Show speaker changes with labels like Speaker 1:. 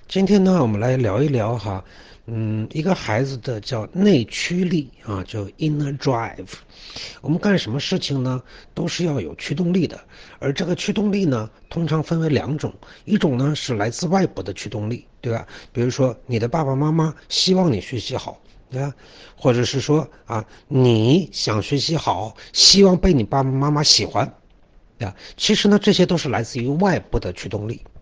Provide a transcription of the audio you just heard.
Speaker 1: 今天呢，我们来聊一聊哈，一个孩子的叫内驱力啊，叫 inner drive。我们干什么事情呢，都是要有驱动力的，而这个驱动力呢，通常分为两种，一种呢是来自外部的驱动力，对吧？比如说你的爸爸妈妈希望你学习好，对吧？或者是说啊，你想学习好，希望被你爸爸妈妈喜欢，对吧？其实呢，这些都是来自于外部的驱动力。